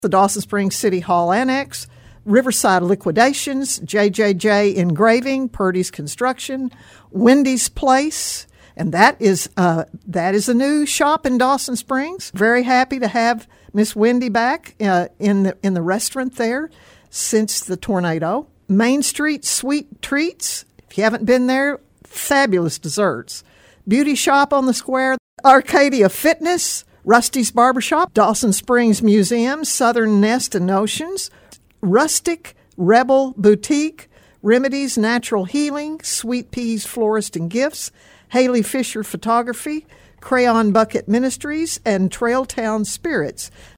the Dawson Springs City Hall Annex, Riverside Liquidations, JJJ Engraving, Purdy's Construction, Wendy's Place, and that is a new shop in Dawson Springs. Very happy to have Miss Wendy back in the restaurant there since the tornado. Main Street Sweet Treats. If you haven't been there, fabulous desserts. Beauty Shop on the Square, Arcadia Fitness, Rusty's Barbershop, Dawson Springs Museum, Southern Nest and Notions, Rustic Rebel Boutique, Remedies Natural Healing, Sweet Peas Florist and Gifts, Haley Fisher Photography, Crayon Bucket Ministries, and Trailtown Spirits.